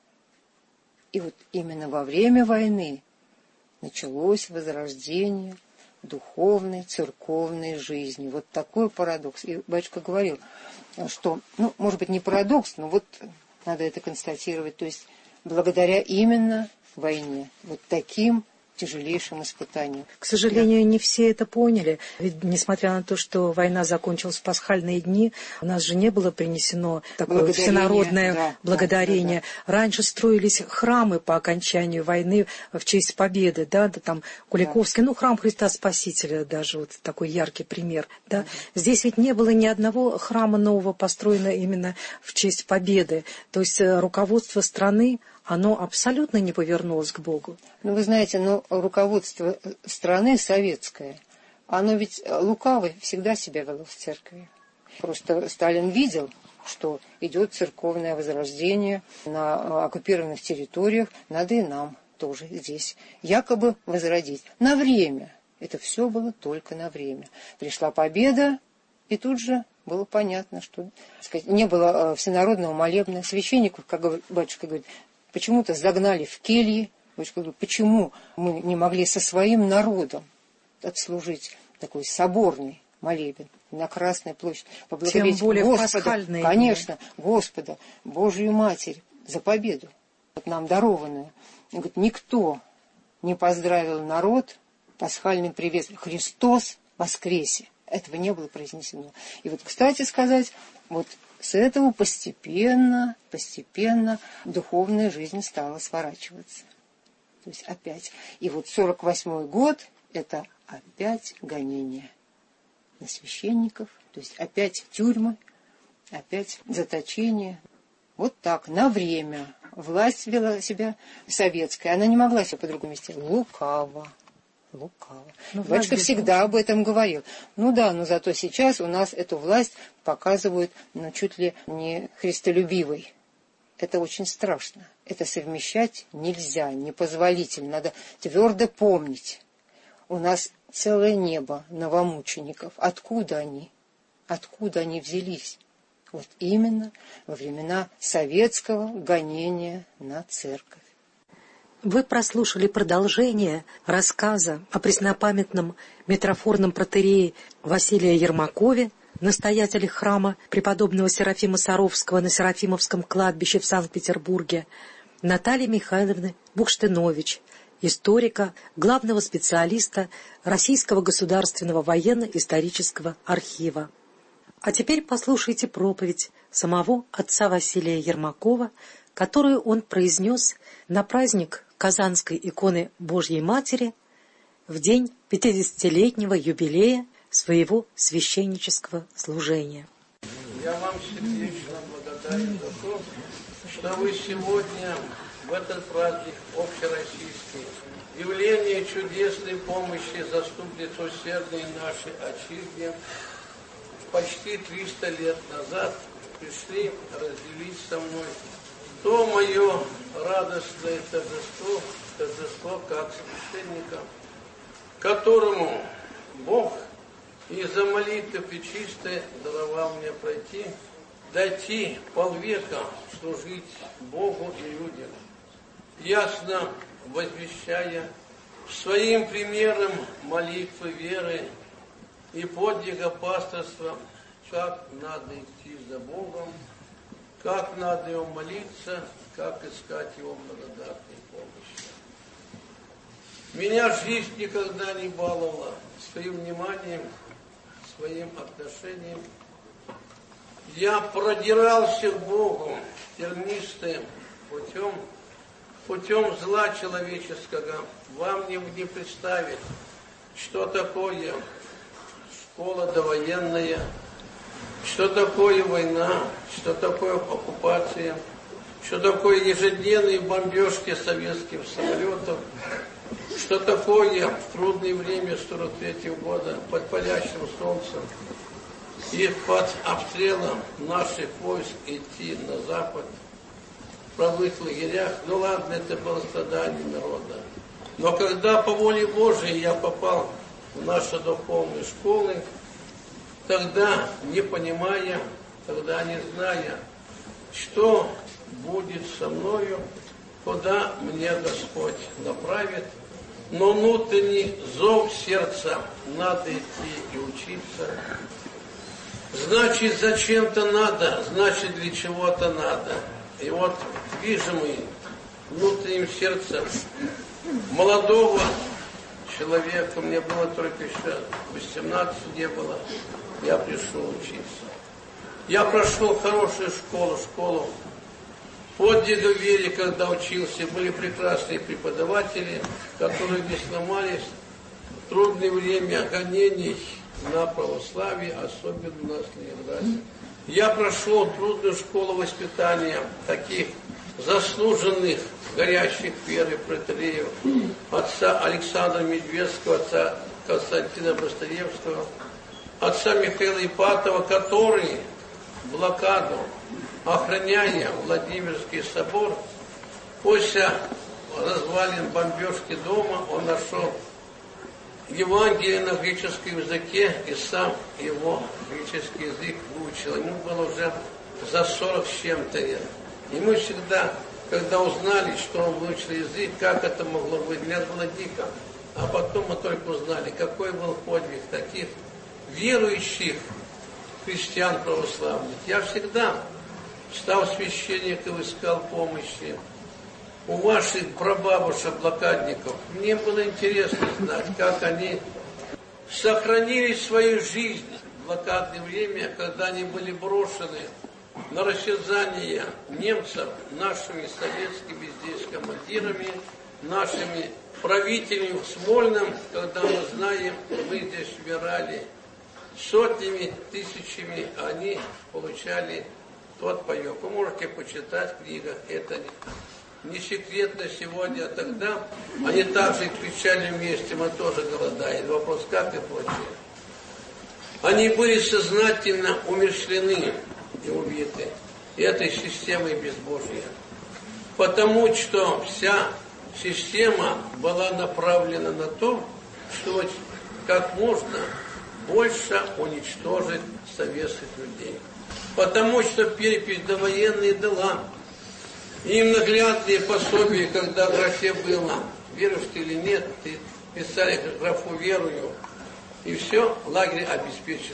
И вот именно во время войны началось возрождение духовной, церковной жизни. Вот такой парадокс. И батюшка говорил, что, может быть, не парадокс, но вот надо это констатировать. То есть благодаря именно войне, вот таким тяжелейшим испытанием. К сожалению, не все это поняли. Ведь, несмотря на то, что война закончилась в пасхальные дни, у нас же не было принесено такое всенародное благодарение. Да. Раньше строились храмы по окончанию войны в честь победы, да, там Куликовский, храм Христа Спасителя, даже вот такой яркий пример. Да. Здесь ведь не было ни одного храма нового построено именно в честь победы. То есть руководство страны, оно абсолютно не повернулось к Богу. Вы знаете, руководство страны советское, оно ведь лукаво всегда себя вело в церкви. Просто Сталин видел, что идет церковное возрождение на оккупированных территориях, надо и нам тоже здесь якобы возродить. На время. Это все было только на время. Пришла победа, и тут же было понятно, что, так сказать, не было всенародного молебна. Священников, как батюшка говорит, почему-то загнали в кельи. Почему мы не могли со своим народом отслужить такой соборный молебен на Красной площади, поблагодарить тем более Господа, пасхальные, конечно, Господа, Божию Матерь за победу, нам дарованную. Говорит, никто не поздравил народ пасхальным приветствием. Христос воскресе. Этого не было произнесено. И вот, кстати сказать, вот с этого постепенно духовная жизнь стала сворачиваться. То есть опять. И вот 48-й год – это опять гонение на священников, то есть опять тюрьмы, опять заточение. Вот так, на время. Власть вела себя советская, она не могла себя по-другому вести. Лукаво. Батюшка всегда об этом говорил. Но зато сейчас у нас эту власть показывают, чуть ли не христолюбивой. Это очень страшно. Это совмещать нельзя, непозволительно. Надо твердо помнить. У нас целое небо новомучеников. Откуда они? Откуда они взялись? Вот именно во времена советского гонения на церковь. Вы прослушали продолжение рассказа о преснопамятном митрофорном протоиерее Василии Ермакове, настоятеле храма преподобного Серафима Саровского на Серафимовском кладбище в Санкт-Петербурге, Натальи Михайловны Букштинович, историка, главного специалиста Российского государственного военно-исторического архива. А теперь послушайте проповедь самого отца Василия Ермакова, которую он произнес на праздник Казанской иконы Божьей Матери в день 50-летнего юбилея своего священнического служения. Я вам сердечно благодарен за то, что вы сегодня в этот праздник общероссийский явление чудесной помощи заступниц усердной нашей отчизне почти 300 лет назад пришли разделить со мной то мое радостное торжество как священника, которому Бог и за молитвы пречистые даровал мне пройти, дойти полвека, служить Богу и людям, ясно возвещая своим примером молитвы веры и подвига пасторства, как надо идти за Богом, как надо Его молиться, как искать Его благодатной помощи. Меня жизнь никогда не баловала своим вниманием, своим отношением. Я продирался к Богу тернистым путем зла человеческого. Вам не представить, что такое школа довоенная, что такое война, что такое оккупация, что такое ежедневные бомбежки советских самолетов, что такое в трудное время 43 года под палящим солнцем и под обстрелом наших войск идти на запад, пробыть в лагерях. Ну ладно, это было страдание народа. Но когда по воле Божией я попал в наши духовные школы, тогда не понимая, тогда не зная, что будет со мною, куда мне Господь направит, но внутренний зов сердца, надо идти и учиться. Значит, зачем-то надо, значит, для чего-то надо. И вот вижу мы внутренним сердцем молодого человека, мне было только еще 18 не было, я пришел учиться. Я прошел хорошую школу подвига в вере, когда учился, были прекрасные преподаватели, которые не сломались в трудное время гонений на православие, особенно у нас в Ленинграде. Я прошел трудную школу воспитания таких заслуженных, горящих веры протоиереев, отца Александра Медведского, отца Константина Быстроевского, отца Михаила Ипатова, который блокаду, охраняя Владимирский собор, после развалин бомбежки дома, он нашел Евангелие на греческом языке и сам его греческий язык выучил. Ему было уже за 40 с чем-то лет. И мы всегда, когда узнали, что он выучил язык, как это могло быть, для нас было дико. А потом мы только узнали, какой был подвиг таких верующих христиан православных. Я всегда, став священником, искал помощи у ваших прабабушек-блокадников. Мне было интересно знать, как они сохранили свою жизнь в блокадное время, когда они были брошены на растерзание немцев нашими советскими здесь командирами, нашими правителями в Смольном, когда мы знаем, мы здесь умирали сотнями, тысячами, они получали тот паёк. Вы можете почитать в книгах, это не секретно сегодня, а тогда они также кричали вместе, мы тоже голодаем. Вопрос, как и прочее. Они были сознательно умерщвлены и убиты этой системой безбожия. Потому что вся система была направлена на то, что как можно больше уничтожить советских людей. Потому что перепись довоенные дела и наглядные пособия, когда в графе было, веришь ты или нет, ты писали графу верую, и все, лагерь обеспечил.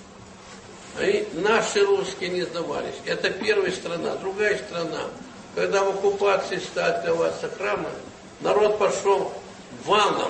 И наши русские не сдавались. Это первая страна. Другая страна, когда в оккупации стали открываться храмы, народ пошел валом,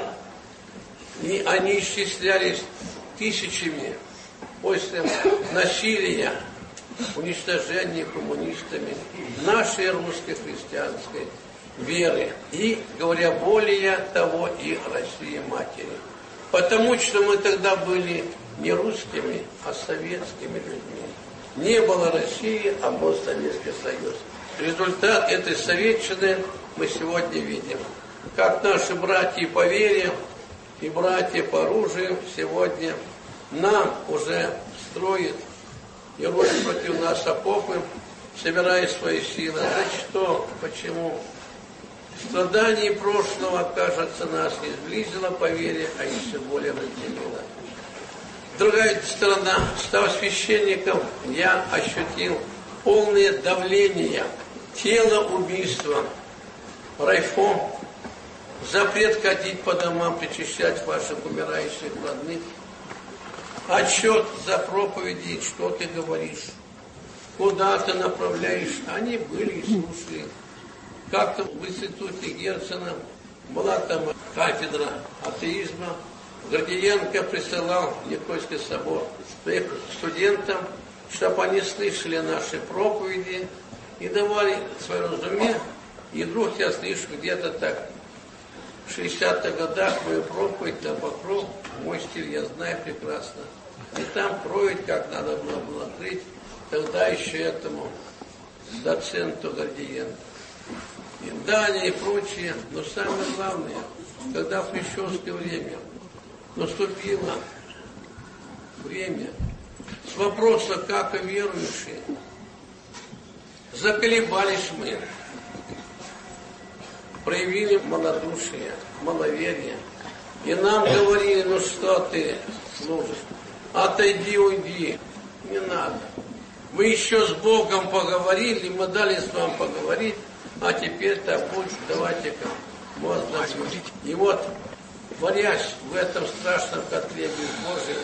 и они исчислялись тысячами после насилия, уничтожения коммунистами нашей русской христианской веры и, говоря более того, и России матери. Потому что мы тогда были не русскими, а советскими людьми. Не было России, а был Советский Союз. Результат этой советчины мы сегодня видим. Как наши братья по вере и братья по оружию сегодня нам уже строят и роль против нас окопы, собирая свои силы. За что? Почему? Страдание прошлого, кажется, нас не сблизило по вере, а еще более разделило. Другая сторона, став священником, я ощутил полное давление, тело убийства, райфом, запрет ходить по домам, причащать ваших умирающих родных, отчет за проповеди, что ты говоришь, куда ты направляешь. Они были и слушали. Как-то в институте Герцена была там кафедра атеизма. Гордиенко присылал в Никольский собор своих студентам, чтобы они слышали наши проповеди и давали свое разуме. И вдруг я слышу где-то так, в 60-х годах мою проповедь на покров, мой стиль я знаю прекрасно. И там кроить, как надо было крыть, тогда еще этому доценту Гордиенко. И далее и прочее. Но самое главное, когда в хрущевское время наступило время с вопроса, как и верующие, заколебались мы, проявили малодушие, маловерие. И нам говорили, ну что ты служишь, отойди, уйди, не надо. Мы еще с Богом поговорили, мы дали с вами поговорить, а теперь-то будь, давайте-ка, можно. И вот, варясь в этом страшном котле безбожия,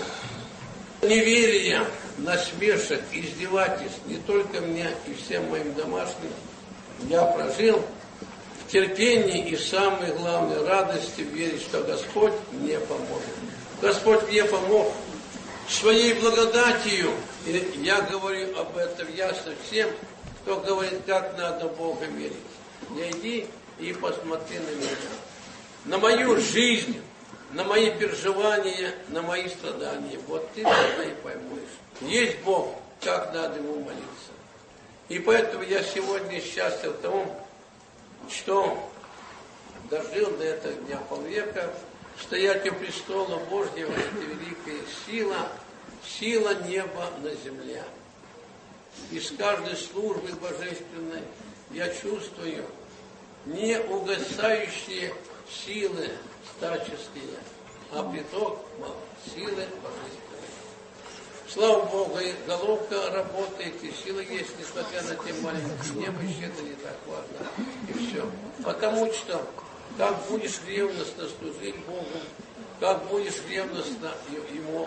неверия, насмешек, издевательств, не только мне и всем моим домашним, я прожил в терпении и самой главной радости верить, что Господь мне поможет. Господь мне помог своей благодатью, и я говорю об этом ясно всем, кто говорит, как надо Бога верить. Не иди и посмотри на меня, на мою жизнь, на мои переживания, на мои страдания. Вот ты тогда и поймешь. Есть Бог, как надо Ему молиться. И поэтому я сегодня счастлив в том, что дожил до этого дня полвека. Стоять у престола Божьего — это великая сила, сила неба на земле. Из каждой службы божественной я чувствую не угасающие силы старческие, а приток силы божественной. Слава Богу, и головка работает, и сила есть, несмотря на те маленькие немощи, это не так важно. И все. Потому что как будешь ревностно служить Богу, как будешь ревностно Ему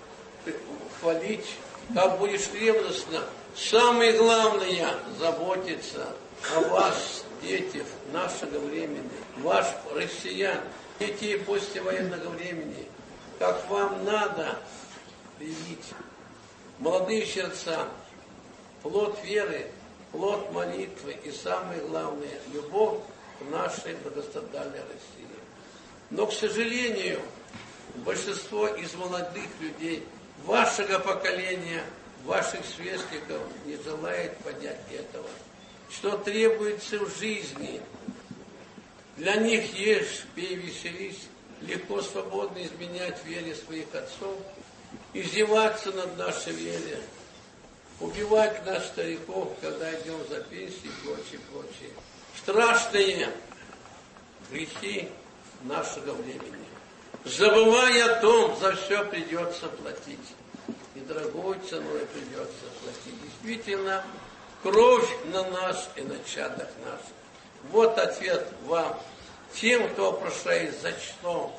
хвалить, как будешь ревностно, самое главное, заботиться о вас, дети нашего времени, ваш россиян, детей послевоенного времени, как вам надо привить молодые сердца, плод веры, плод молитвы и самое главное, любовь к нашей многострадальной России. Но, к сожалению, большинство из молодых людей вашего поколения, ваших сверстников не желает понять этого, что требуется в жизни. Для них ешь, пей, веселись, легко, свободно изменять вере своих отцов, издеваться над нашей верой, убивать нас, стариков, когда идем за пенсией и прочее, прочее. Страшные грехи нашего времени. Забывая о том, за все придется платить. И дорогой ценой придется платить. Действительно, кровь на нас и на чадах наших. Вот ответ вам, тем, кто вопрошает, за что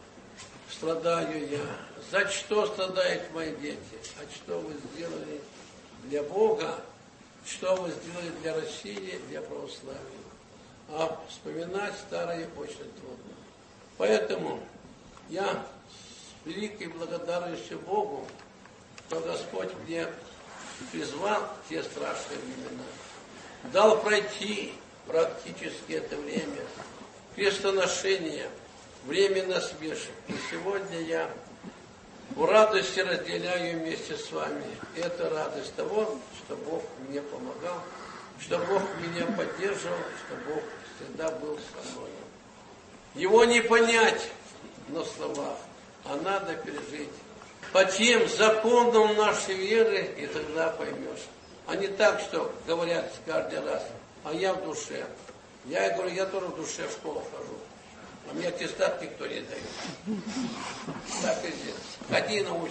страдаю я, за что страдают мои дети, а что вы сделали для Бога, что вы сделали для России, для православия. А вспоминать старое очень трудно. Поэтому я с великой благодарностью Богу, что Господь мне призвал в те страшные времена, дал пройти практически это время крестоношения, время насмешек. И сегодня я в радости разделяю вместе с вами. Это радость того, что Бог мне помогал, что Бог меня поддерживал, что Бог всегда был со мной. Его не понять на словах, а надо пережить. По тем законам нашей веры, и тогда поймешь. А не так, что говорят каждый раз, а я в душе. Я говорю, я тоже в душе в школу хожу. А мне аттестат никто не дает. Так и здесь. Ходи научим.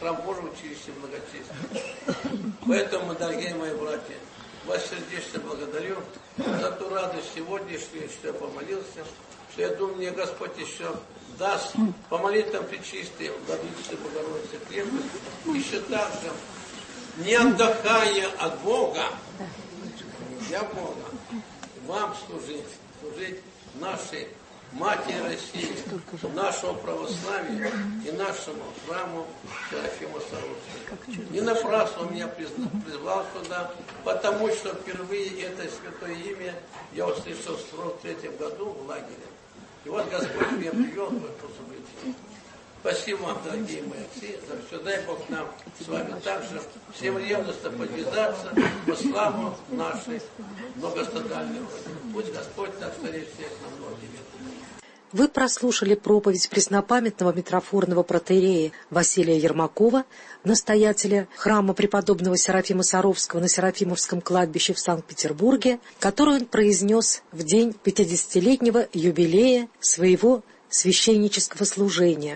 храм Божий училище благочестия. Поэтому, дорогие мои братья, вас сердечно благодарю за ту радость сегодняшнюю, что я помолился, что я думаю, мне Господь еще даст по молитвам Пречистой Владычицы Богородицы крепость, еще так же, не отдыхая от Бога, для Бога, вам служить нашей Матери России, нашему православию и нашему храму Серафима Саровского. Не напрасно он меня призвал сюда, потому что впервые это святое имя я услышал в 43-м году в лагере. И вот Господь меня привел в это событие. Спасибо вам, дорогие мои отцы, за все. Дай Бог нам с вами также всем ревностно подвязаться во славу нашей многострадальной Родины. Пусть Господь так старей всех на многие лет. Вы прослушали проповедь преснопамятного митрофорного протоиерея Василия Ермакова, настоятеля храма преподобного Серафима Саровского на Серафимовском кладбище в Санкт-Петербурге, которую он произнес в день 50-летнего юбилея своего священнического служения.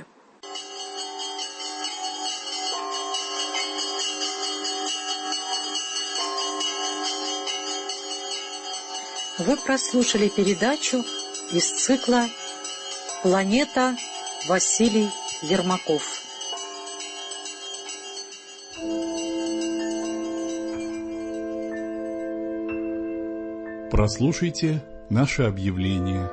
Вы прослушали передачу из цикла «Планета» Василий Ермаков. Прослушайте наше объявление.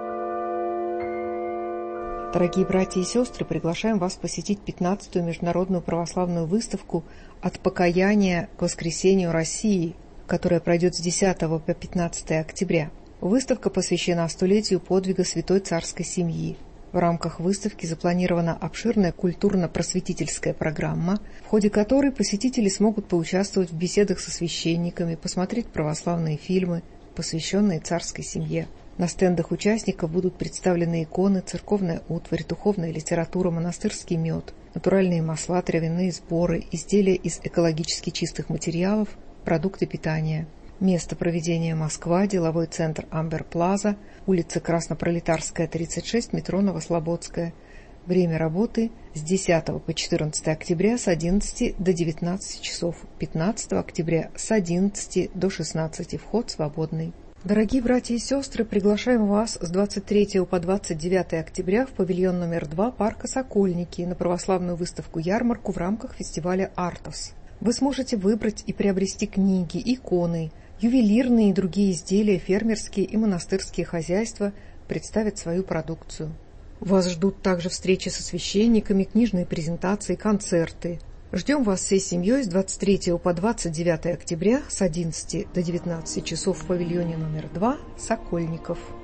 Дорогие братья и сестры, приглашаем вас посетить 15-ю международную православную выставку «От покаяния к воскресению России», которая пройдет с 10 по 15 октября. Выставка посвящена столетию подвига святой царской семьи. В рамках выставки запланирована обширная культурно-просветительская программа, в ходе которой посетители смогут поучаствовать в беседах со священниками, посмотреть православные фильмы, посвященные царской семье. На стендах участников будут представлены иконы, церковная утварь, духовная литература, монастырский мед, натуральные масла, травяные сборы, изделия из экологически чистых материалов, продукты питания. Место проведения: Москва, деловой центр Амбер Плаза, улица Краснопролетарская, 36, метро Новослободская. Время работы с 10 по 14 октября с 11 до 19 часов, 15 октября с 11 до 16, вход свободный. Дорогие братья и сестры, приглашаем вас с 23 по 29 октября в павильон номер 2 парка «Сокольники» на православную выставку-ярмарку в рамках фестиваля «Артос». Вы сможете выбрать и приобрести книги, иконы, ювелирные и другие изделия, фермерские и монастырские хозяйства представят свою продукцию. Вас ждут также встречи со священниками, книжные презентации, концерты. Ждем вас всей семьей с 23 по 29 октября с 11 до 19 часов в павильоне номер 2 «Сокольников».